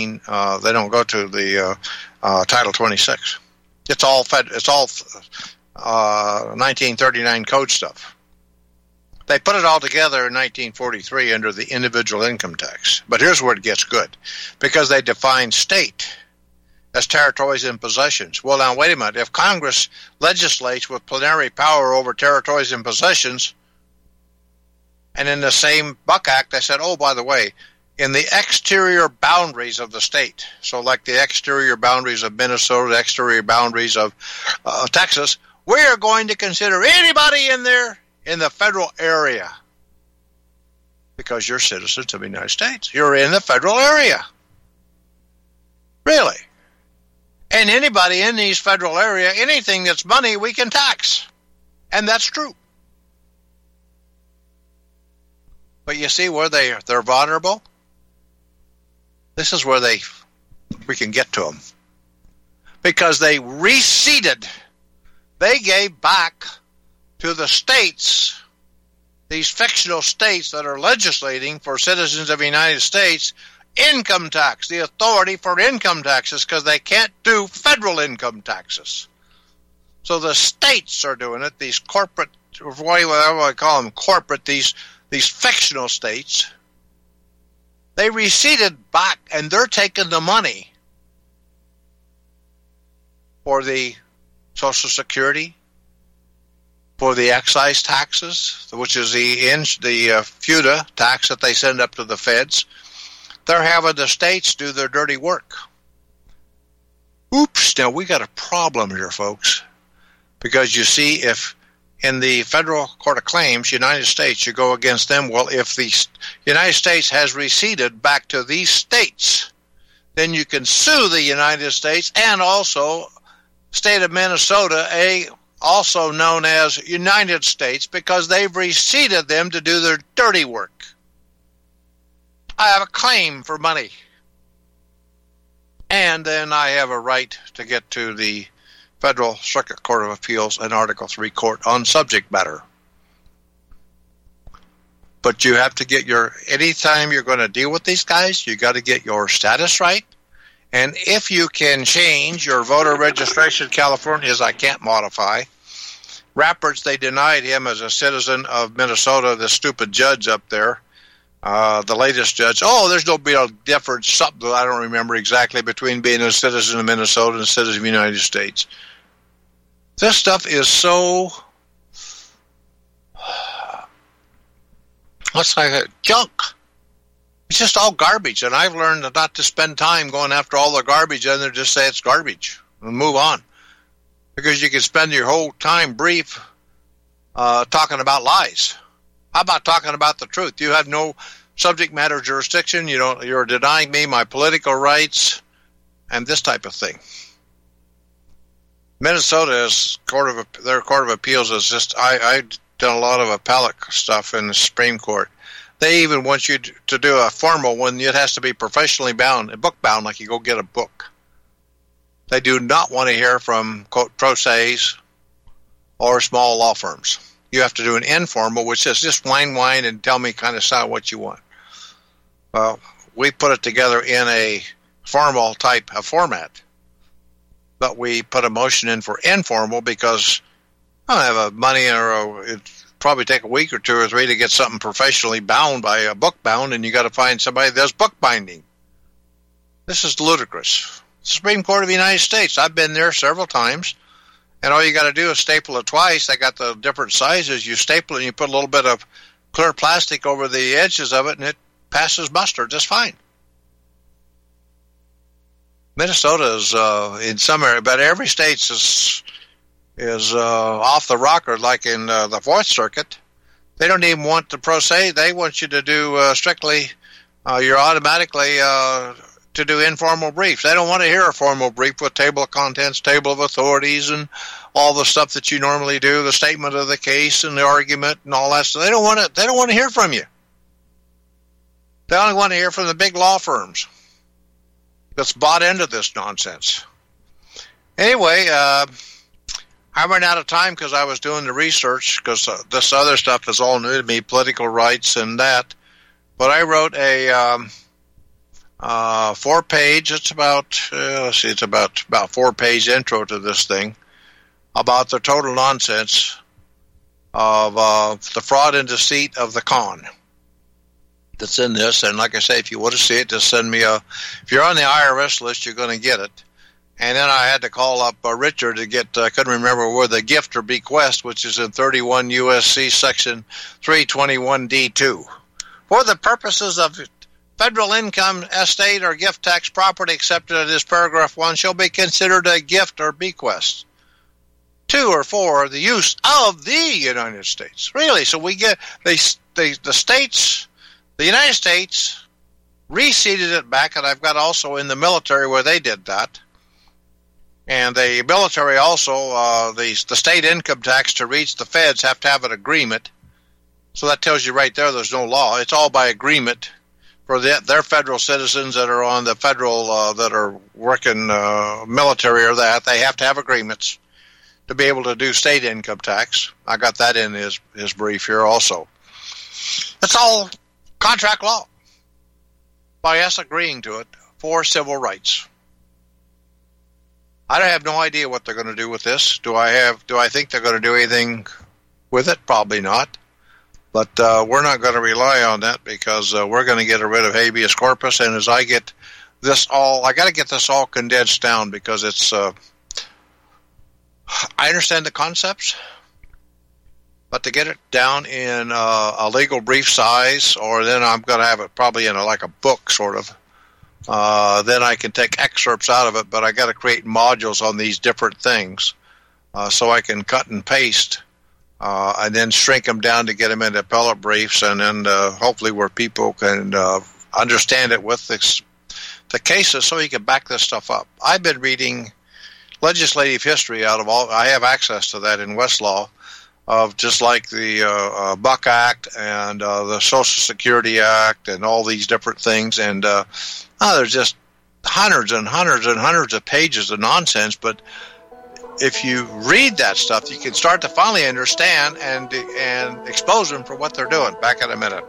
Title 26. It's all 1939 code stuff. They put it all together in 1943 under the individual income tax. But here's where it gets good, because they define state as territories and possessions. Well, now, wait a minute. If Congress legislates with plenary power over territories and possessions, and in the same Buck Act, they said, oh, by the way, in the exterior boundaries of the state, so like the exterior boundaries of Minnesota, the exterior boundaries of Texas, we are going to consider anybody in there in the federal area because you're citizens of the United States. You're in the federal area. Really? And anybody in these federal area, anything that's money, we can tax. And that's true. But you see where they're vulnerable? This is where we can get to them. Because they reseated. They gave back to the states, these fictional states that are legislating for citizens of the United States, income tax, the authority for income taxes, because they can't do federal income taxes. So the states are doing it, these corporate, whatever I call them, corporate, these fictional states. They receded back, and they're taking the money for the Social Security, for the excise taxes, which is the FUTA tax that they send up to the feds. They're having the states do their dirty work. States. Now, we got a problem here, folks, because you see, if in the Federal Court of Claims, United States, you go against them, well, if the United States has receded back to these states, then you can sue the United States and also state of Minnesota, also known as United States, because they've receded them to do their dirty work. I have a claim for money. And then I have a right to get to the Federal Circuit Court of Appeals and Article III court on subject matter. But you have to get anytime you're going to deal with these guys, you got to get your status right. And if you can change your voter registration, California's I can't modify. Rapperts, they denied him as a citizen of Minnesota, the stupid judge up there. The latest judge, there's no real difference, something I don't remember exactly, between being a citizen of Minnesota and a citizen of the United States. This stuff is so, what's like junk. It's just all garbage, and I've learned not to spend time going after all the garbage and then just say it's garbage and move on. Because you can spend your whole time brief talking about lies. How about talking about the truth? You have no subject matter jurisdiction. You're denying me my political rights and this type of thing. Minnesota's their Court of Appeals is just, I've done a lot of appellate stuff in the Supreme Court. They even want you to do a formal one. It has to be professionally bound, book bound, like you go get a book. They do not want to hear from, quote, pro ses or small law firms. You have to do an informal, which is just whine and tell me kind of style what you want. Well, we put it together in a formal type of format. But we put a motion in for informal because I don't have money, or it'd probably take a week or two or three to get something professionally bound by a book bound, and you got to find somebody that does book binding. This is ludicrous. Supreme Court of the United States. I've been there several times, and all you got to do is staple it twice. They got the different sizes. You staple it, and you put a little bit of clear plastic over the edges of it, and it passes muster just fine. Minnesota is in some area, but every state is off the rocker, like in the Fourth Circuit. They don't even want the pro se. They want you to do strictly, you're automatically to do informal briefs. They don't want to hear a formal brief with table of contents, table of authorities, and all the stuff that you normally do, the statement of the case and the argument and all that stuff. They don't want to hear from you. They only want to hear from the big law firms that's bought into this nonsense. Anyway, I ran out of time because I was doing the research, because this other stuff is all new to me, political rights and that. But I wrote a 4-page, it's about 4-page intro to this thing about the total nonsense of the fraud and deceit of the con that's in this. And like I say, if you want to see it, just send me if you're on the IRS list, you're going to get it. And then I had to call up Richard to get, I couldn't remember where the gift or bequest, which is in 31 U.S.C. section 321D2. For the purposes of federal income, estate, or gift tax property accepted in this paragraph 1 shall be considered a gift or bequest to or for the use of the United States. Really? So we get the states, the United States receded it back, and I've got also in the military where they did that. And the military also, the state income tax to reach the feds have to have an agreement. So that tells you right there there's no law. It's all by agreement for their federal citizens that are on the federal, that are working military or that. They have to have agreements to be able to do state income tax. I got that in his brief here also. It's all contract law by us agreeing to it for civil rights. I have no idea what they're going to do with this. Do I think they're going to do anything with it? Probably not. But we're not going to rely on that, because we're going to get rid of habeas corpus. And as I get this all, I got to get this all condensed down, because it's, I understand the concepts, but to get it down in a legal brief size, or then I'm going to have it probably in like a book sort of, then I can take excerpts out of it, but I got to create modules on these different things so I can cut and paste and then shrink them down to get them into appellate briefs, and then hopefully where people can understand it with the cases so you can back this stuff up. I've been reading legislative history out of all. I have access to that in Westlaw, of just like the Buck Act and the Social Security Act and all these different things. And there's just hundreds and hundreds and hundreds of pages of nonsense. But if you read that stuff, you can start to finally understand and expose them for what they're doing. Back in a minute.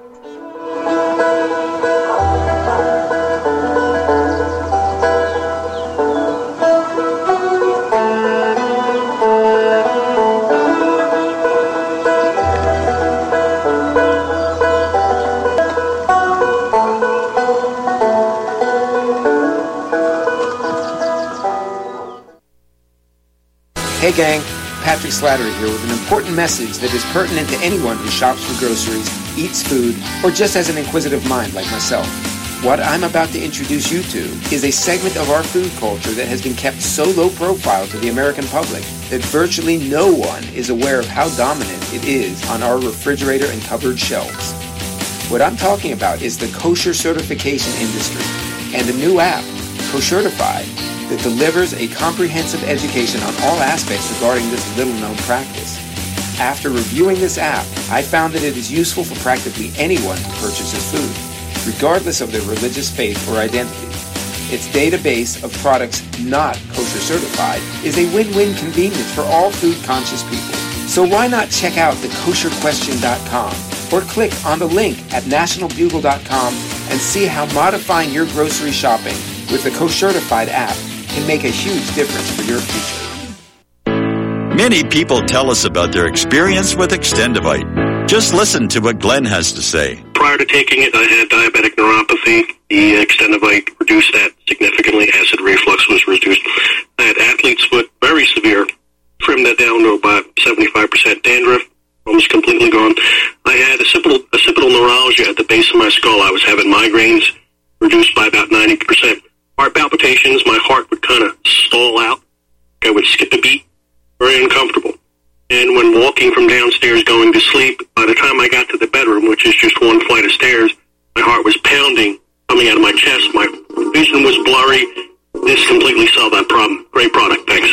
Hey gang, Patrick Slattery here with an important message that is pertinent to anyone who shops for groceries, eats food, or just has an inquisitive mind like myself. What I'm about to introduce you to is a segment of our food culture that has been kept so low profile to the American public that virtually no one is aware of how dominant it is on our refrigerator and cupboard shelves. What I'm talking about is the kosher certification industry and a new app, Koshertified, that delivers a comprehensive education on all aspects regarding this little-known practice. After reviewing this app, I found that it is useful for practically anyone who purchases food, regardless of their religious faith or identity. Its database of products not kosher certified is a win-win convenience for all food-conscious people. So why not check out thekosherquestion.com or click on the link at nationalbugle.com and see how modifying your grocery shopping with the Koshertified app can make a huge difference for your future. Many people tell us about their experience with Extendivite. Just listen to what Glenn has to say. Prior to taking it, I had diabetic neuropathy. The Extendivite reduced that significantly. Acid reflux was reduced. I had athlete's foot, very severe. Trimmed that down to about 75% dandruff, almost completely gone. I had occipital neuralgia at the base of my skull. I was having migraines, reduced by about 90%. Heart palpitations, my heart would kind of stall out. I would skip a beat, very uncomfortable. And when walking from downstairs going to sleep, by the time I got to the bedroom, which is just one flight of stairs, my heart was pounding, coming out of my chest. My vision was blurry. This completely solved that problem. Great product. Thanks.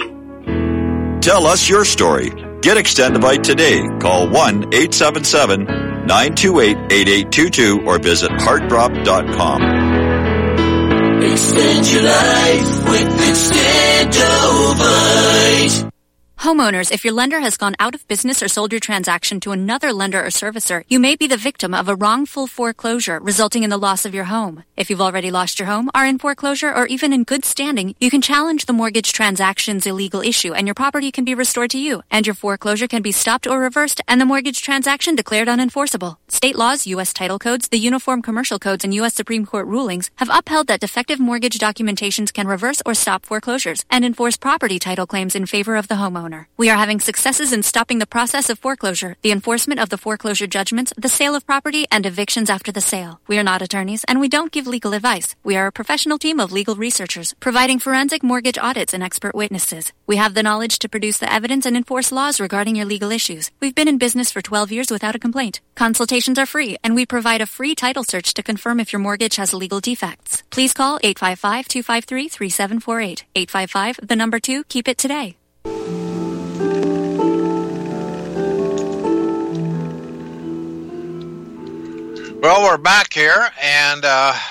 Tell us your story. Get Extendivite today. Call 1-877-928-8822 or visit heartdrop.com. Extend your life with Extendovite. Homeowners, if your lender has gone out of business or sold your transaction to another lender or servicer, you may be the victim of a wrongful foreclosure resulting in the loss of your home. If you've already lost your home, are in foreclosure, or even in good standing, you can challenge the mortgage transaction's illegal issue and your property can be restored to you, and your foreclosure can be stopped or reversed and the mortgage transaction declared unenforceable. State laws, U.S. title codes, the Uniform Commercial Codes, and U.S. Supreme Court rulings have upheld that defective mortgage documentations can reverse or stop foreclosures and enforce property title claims in favor of the homeowner. We are having successes in stopping the process of foreclosure, the enforcement of the foreclosure judgments, the sale of property, and evictions after the sale. We are not attorneys, and we don't give legal advice. We are a professional team of legal researchers, providing forensic mortgage audits and expert witnesses. We have the knowledge to produce the evidence and enforce laws regarding your legal issues. We've been in business for 12 years without a complaint. Consultations are free, and we provide a free title search to confirm if your mortgage has legal defects. Please call 855-253-3748. 855, the number 2, keep it today. Well, we're back here, and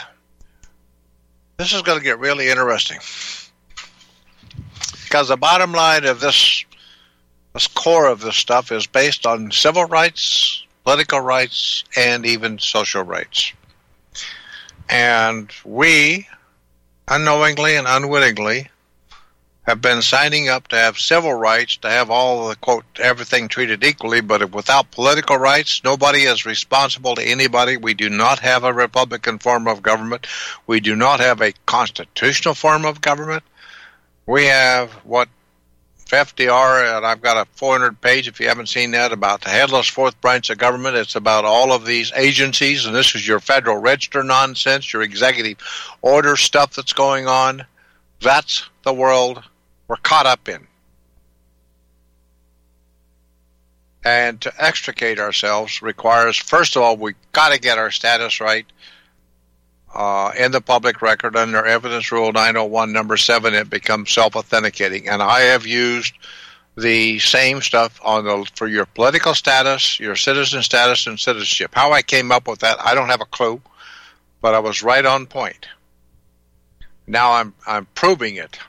this is going to get really interesting. Because the bottom line of this core of this stuff is based on civil rights, political rights, and even social rights. And we, unknowingly and unwittingly, have been signing up to have civil rights, to have all the, quote, everything treated equally, but without political rights, nobody is responsible to anybody. We do not have a Republican form of government. We do not have a constitutional form of government. We have what FDR, and I've got a 400-page, if you haven't seen that, about the headless fourth branch of government. It's about all of these agencies, and this is your Federal Register nonsense, your executive order stuff that's going on. That's the world we're caught up in. And to extricate ourselves requires, first of all, we got to get our status right in the public record under Evidence Rule 901, number 7. It becomes self-authenticating. And I have used the same stuff for your political status, your citizen status, and citizenship. How I came up with that, I don't have a clue, but I was right on point. Now I'm proving it.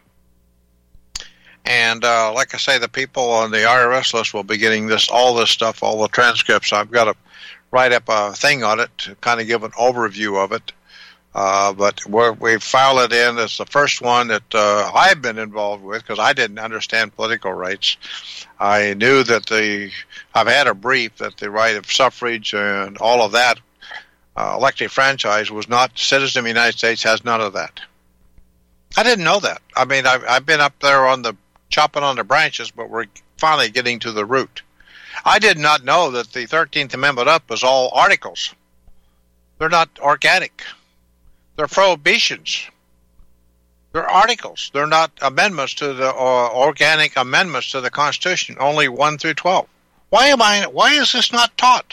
And like I say, the people on the IRS list will be getting all this stuff, all the transcripts. I've got to write up a thing on it to kind of give an overview of it. But we file it in. It's the first one that I've been involved with because I didn't understand political rights. I knew that I've had a brief that the right of suffrage and all of that, elective franchise was not, citizen of the United States has none of that. I didn't know that. I mean, I've been up there chopping on the branches, but we're finally getting to the root. I did not know that the 13th Amendment up was all articles. They're not organic. They're prohibitions. They're articles. They're not amendments to the organic amendments to the Constitution, only 1 through 12. Why is this not taught?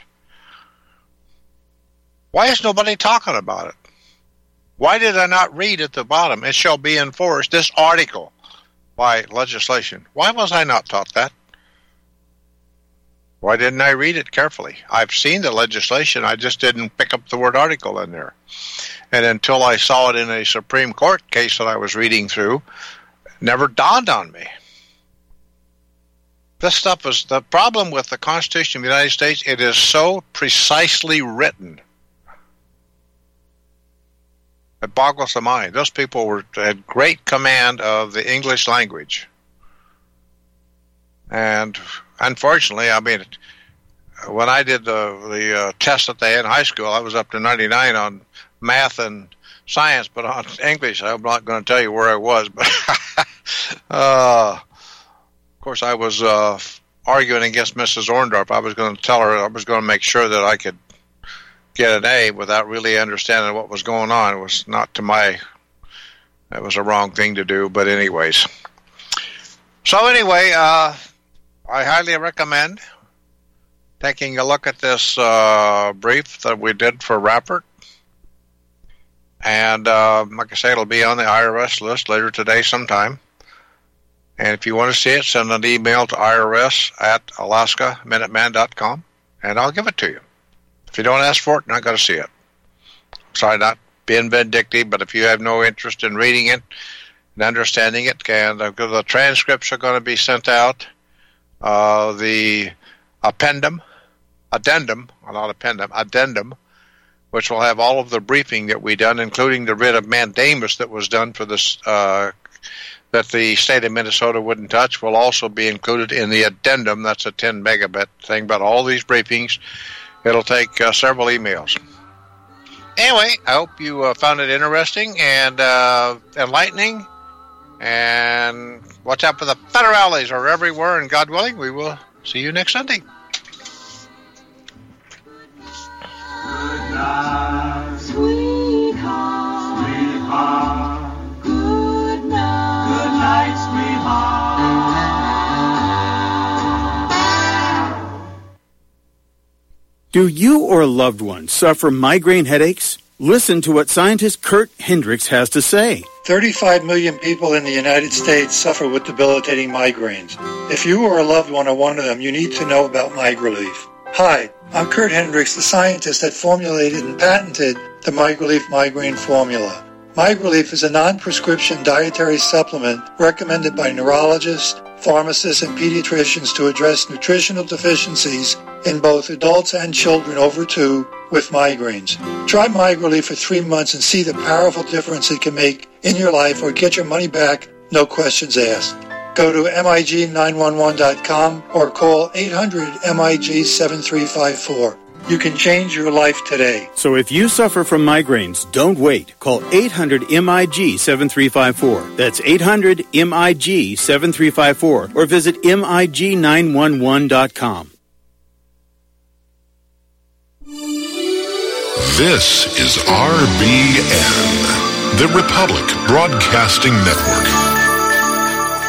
Why is nobody talking about it? Why did I not read at the bottom, it shall be enforced, this article by legislation? Why was I not taught that? Why didn't I read it carefully? I've seen the legislation, I just didn't pick up the word article in there. And until I saw it in a Supreme Court case that I was reading through, it never dawned on me. This stuff is the problem with the Constitution of the United States. It is so precisely written. It boggles the mind. Those people had great command of the English language. And unfortunately, I mean, when I did the test that they had in high school, I was up to 99 on math and science, but on English, I'm not going to tell you where I was. But of course, I was arguing against Mrs. Orndorff. I was going to tell her I was going to make sure that I could get an A without really understanding what was going on. It was not to my, that was a wrong thing to do, but anyways. So anyway, I highly recommend taking a look at this brief that we did for Rappert. And like I say, it'll be on the IRS list later today sometime. And if you want to see it, send an email to irs@alaskaminutman.com, and I'll give it to you. If you don't ask for it, you're not going to see it. Sorry, not being vindictive, but if you have no interest in reading it and understanding it, and the transcripts are going to be sent out. The addendum, which will have all of the briefing that we done, including the writ of mandamus that was done for this, that the state of Minnesota wouldn't touch, will also be included in the addendum. That's a 10 megabit thing, but all these briefings. It'll take several emails. Anyway, I hope you found it interesting and enlightening. And watch out for the federales are everywhere, and God willing, we will see you next Sunday. Good night, sweetheart. Sweetheart. Good night. Good night, sweetheart. Do you or a loved one suffer migraine headaches? Listen to what scientist Kurt Hendricks has to say. 35 million people in the United States suffer with debilitating migraines. If you or a loved one are one of them, you need to know about MigraLief. Hi, I'm Kurt Hendricks, the scientist that formulated and patented the MigraLief migraine formula. MigraLief is a non-prescription dietary supplement recommended by neurologists, pharmacists, and pediatricians to address nutritional deficiencies in both adults and children over 2 with migraines. Try MigraLief for 3 months and see the powerful difference it can make in your life, or get your money back, no questions asked. Go to MIG911.com or call 800-MIG-7354. You can change your life today. So if you suffer from migraines, don't wait. Call 800-MIG-7354. That's 800-MIG-7354. Or visit MIG911.com. This is RBN, the Republic Broadcasting Network.